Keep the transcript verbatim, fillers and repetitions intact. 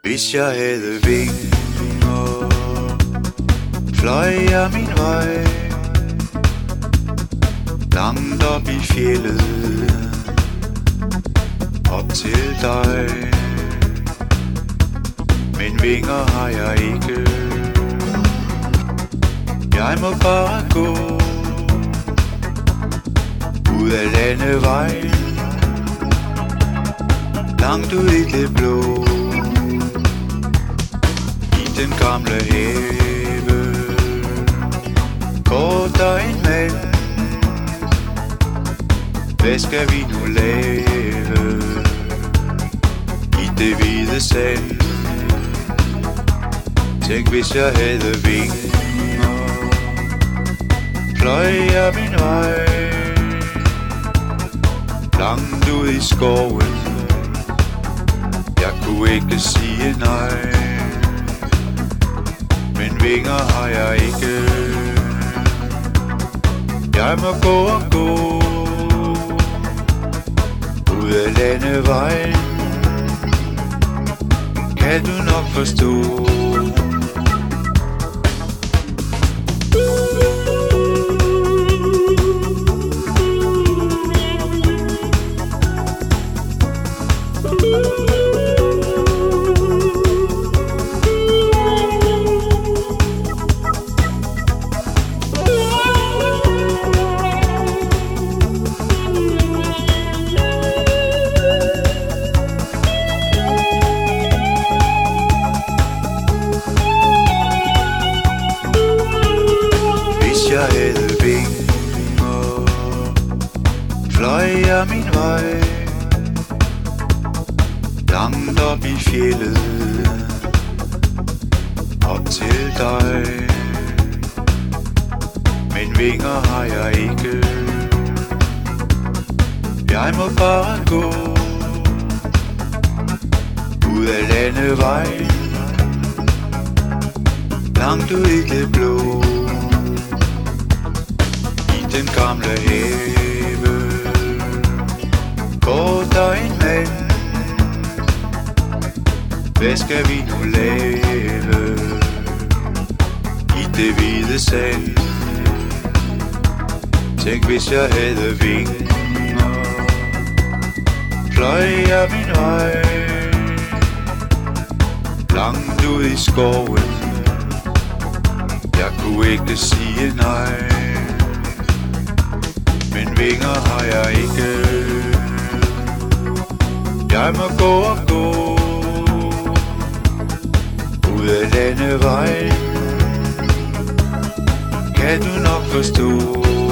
Hvis jeg havde vinger, fløj jeg min vej langt op i fjellet, op til dig. Men vinger har jeg ikke, jeg må bare gå ud af landevejen, langt ud i det blå, i den gamle have. Går der en mand, hvad skal vi nu lave i det hvide sand? Tænk hvis jeg havde vinger, fløj jeg min vej langt ud i skoven. Jeg kunne ikke sige nej, men vinger har jeg ikke. Jeg må gå og gå ud af landevejen, kan du nok forstå. Jeg havde vinger, fløj jeg min vej langt op i fjellet, op til dig. Men vinger har jeg ikke, jeg må bare gå ud af landevejen, langt ud i det blå, den gamle have. Går der en mand, hvad skal vi nu lave i det hvide sand? Tænk hvis jeg havde vinger, fløj jeg min vej langt ud i skoven. Jeg kunne ikke sige nej, men vinger har jeg ikke. Jeg må gå og gå ud af landevejen, kan du nok forstå.